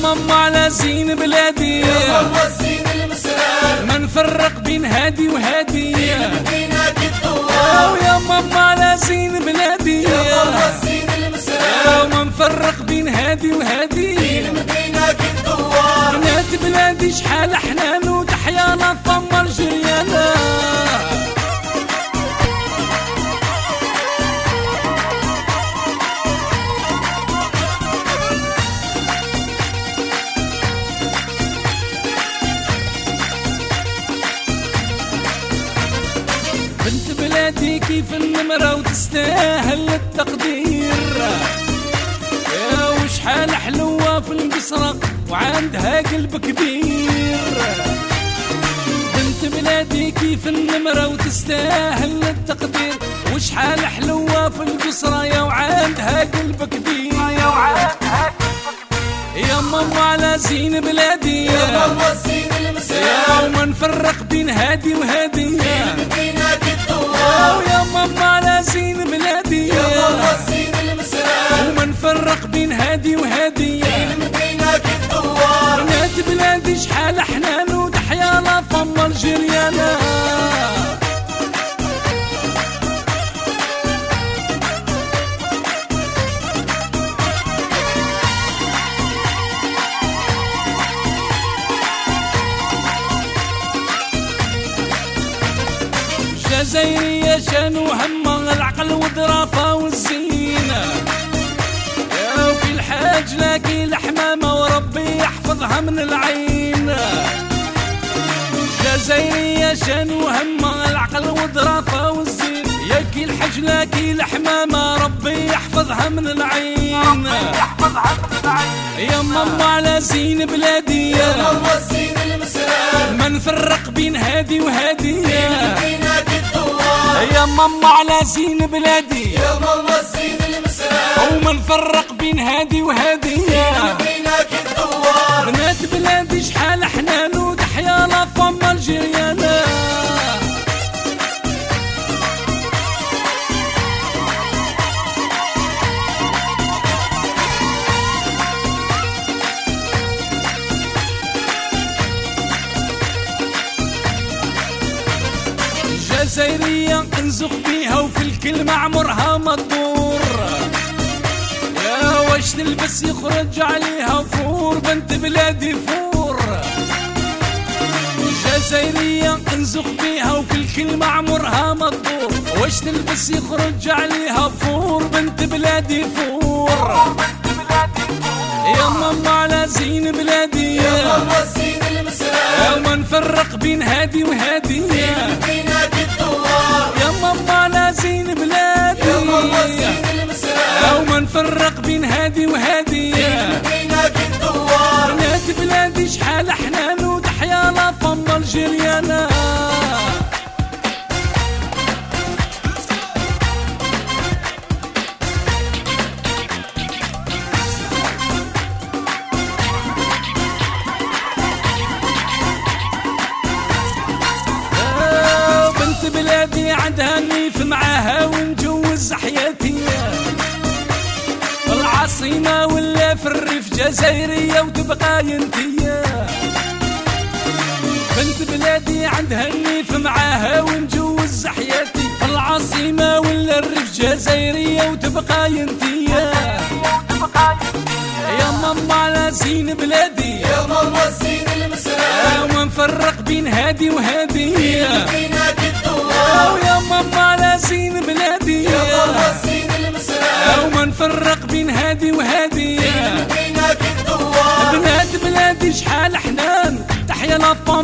ماما على زين بلادي، يا ماما الزين المسرار، ما نفرق بين هادي وهادي، مدينة الدوار. يا ماما على زين بلادي، يا ماما الزين المسرار، ما نفرق بين هادي وهادي، مدينة الدوار. بنات بلادي شحال حنان وتحيا لا ثمر جريانا. بنت بلادي كيف النمرة وتستاهل التقدير، يا وشحال حلوة في القصرة وعندها قلب كبير. بنت بلادي كيف النمرة وتستاهل التقدير، وشحال حلوة في القصرة يا وعندها قلب كبير. يا ماما على زين بلادي، يا ماما الزين المسرار، يا وما نفرق بين هادي وهادي، مدينة الدوار. يا ماما على زين بلادي، يا ماما الزين المسرار، وما نفرق بين هادي وهادي، مدينة الدوار. بنات بلادي شحال حنان وتحيا لا ثمر جريانا. جزائرية شان وهمة العقل والظرافة والزينة، يا وفي الحاج لاقي الحمامة وربي يحفظها من العين. جزائرية شان وهمة العقل والظرافة والزينة، يا كي الحاج لاقي الحمامة ربي يحفظها من العين. يا ماما على زين بلادي، يا ماما الزين المسرار، ما نفرق بين هادي وهادي، مدينة الدوار. يا ماما على زين بلادي، يا ماما الزين المسرار، وما نفرق بين هادي وهادي، مدينة الدوار. بنات بلادي شحال حنان وتحيا لا ثمر جريانا. جزائرية انزخ بيها وفي الكلمة عمرها ما تدور، يا واش تلبس يخرج عليها فور، بنت بلادي فور. جزائرية انزخ بيها وفي الكلمة عمرها ما تدور، واش تلبس يخرج عليها فور، بنت بلادي فور. يا ماما على زين بلادي، يا ماما الزين المسرار، ما نفرق بين هادي وهادي، مدينة الدوار. يا ماما على زين بلادي، يا ماما الزين المسرار، وما نفرق بين هادي وهادي، مدينة الدوار. بنات بلادي شحال حنان وتحيا لا ثمر جريانا. بنت بلادي عندها نيف معاها ونجوز حياتي، العاصمة ولا في الريف جزائرية وتبقى ينتيا. بنت بلادي عندها النيف معاها ونجوز حياتي، العاصمة ولا الريف جزائرية وتبقى ينتيا. يا ماما على زين بلادي، يا ماما الزين المسرار، وما نفرق بين هادي وهادي، مدينة الدوار. يا ماما على زين بلادي، يا ماما الزين المسرار، وما نفرق بين هادي وهادي، مدينة الدوار. بنات بلادي شحال حنان تحيا لا